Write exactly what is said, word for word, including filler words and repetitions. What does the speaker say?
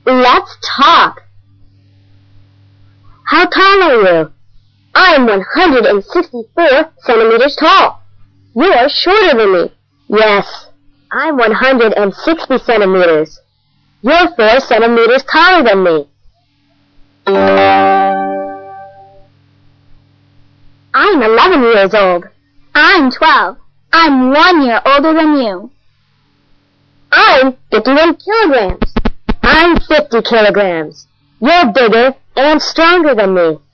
Let's talk. How tall are you? I'm one hundred sixty-four centimeters tall. You're shorter than me. Yes, I'm one hundred sixty centimeters. You're four centimeters taller than me. I'm eleven years old. I'm twelve. I'm one year older than you. I'm fifty-one kilograms. I'm fifty kilograms. You're bigger and stronger than me.